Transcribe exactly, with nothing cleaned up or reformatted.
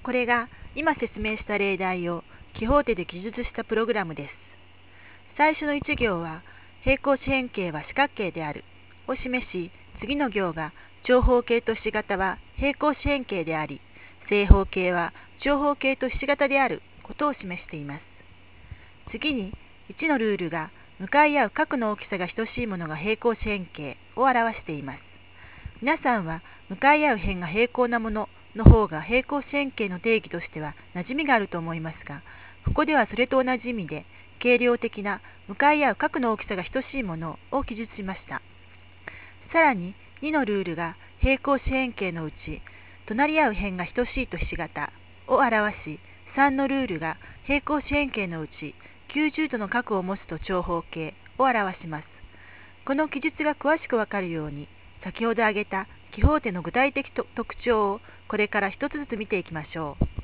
これが今説明した例題をキホーテで記述したプログラムです。最初のいち行は平行四辺形は四角形であるを示し、次の行が長方形とひし形は平行四辺形であり、正方形は長方形とひし形であることを示しています。次にいちのルールが向かい合う角の大きさが等しいものが平行四辺形を表しています。皆さんは向かい合う辺が平行なものの方が平行四辺形の定義としては馴染みがあると思いますが、ここではそれと同じ意味で計量的な向かい合う角の大きさが等しいものを記述しました。さらににのルールが平行四辺形のうち隣り合う辺が等しいとひし形を表し、さんのルールが平行四辺形のうちきゅうじゅうどの角を持つと長方形を表します。この記述が詳しくわかるように、先ほど挙げたキホーテの具体的特徴をこれから一つずつ見ていきましょう。